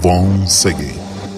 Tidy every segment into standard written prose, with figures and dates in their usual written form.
once again.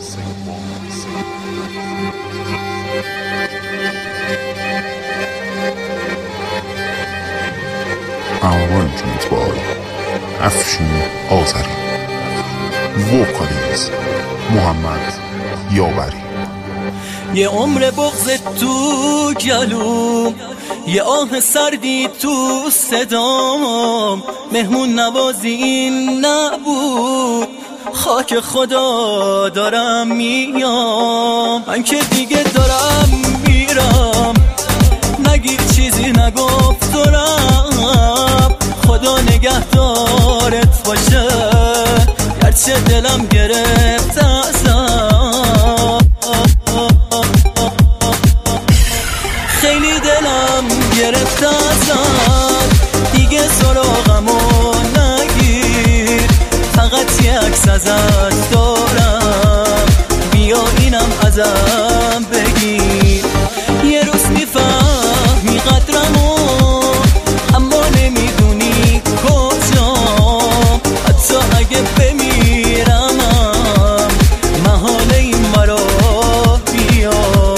Arrangement by Afshin Azari. Vocalist محمد یاوری. یه عمر بغض تو گلوم، یه آه سردی تو صدام، مهمون نوازی این نبود، خاک خدا دارم میام. من که دیگه دارم میرم، نگیر چیزی نگفت دارم، خدا نگهدارت باشه، گرچه دلم گرفت ازم، خیلی دلم گرفت ازم، دیگه سراغمو نگیر، فقط یه عکس ازت دارم، بیا اینم ازم بگیر. یه روز میفهمی قدرمو، اما نمیدونی کجا، حتی اگه بمیرمم محال این مرا بیا.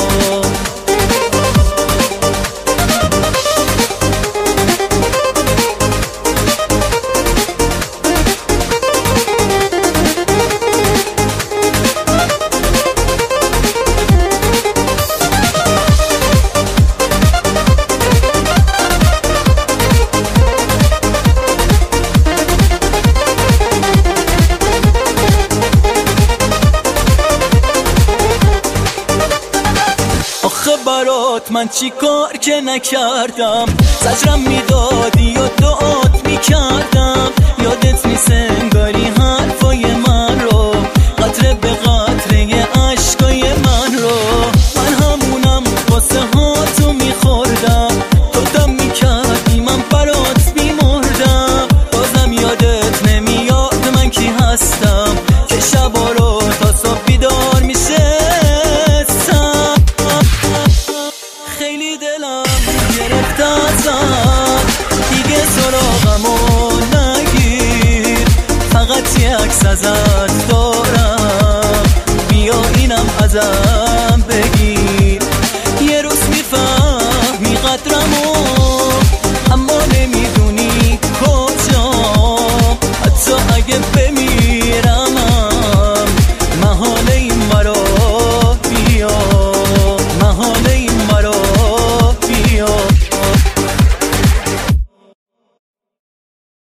برات من چی کار که نکردم، زجرم میدادی و دعات میکردم، یادت نیست انگاری حرفای من رو، قطره به قطره عشقای من رو، من همونم واسه هاتو میخوردم، تو دم میکردی من برات میمردم، بازم یادت نمیاد من کی هستم، که شبا رو تا صبح بیدار میشه. خیلی دلم گرفت ازم، دیگه سراغمو نگیر، فقط یه عکس ازت